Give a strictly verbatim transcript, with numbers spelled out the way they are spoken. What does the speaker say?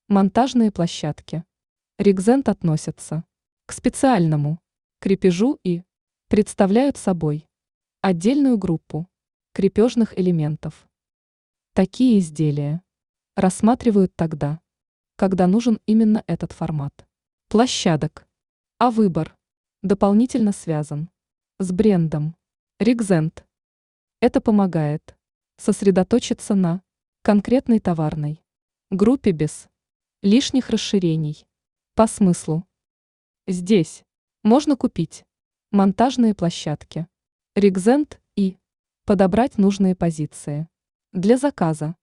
Монтажные площадки. Ригзент относятся к специальному крепежу и представляют собой отдельную группу крепежных элементов. Такие изделия рассматривают тогда, когда нужен именно этот формат площадок, а выбор дополнительно связан с брендом Ригзент. Это помогает сосредоточиться на конкретной товарной группе без лишних расширений по смыслу. Здесь можно купить монтажные площадки Ригзент и подобрать нужные позиции для заказа.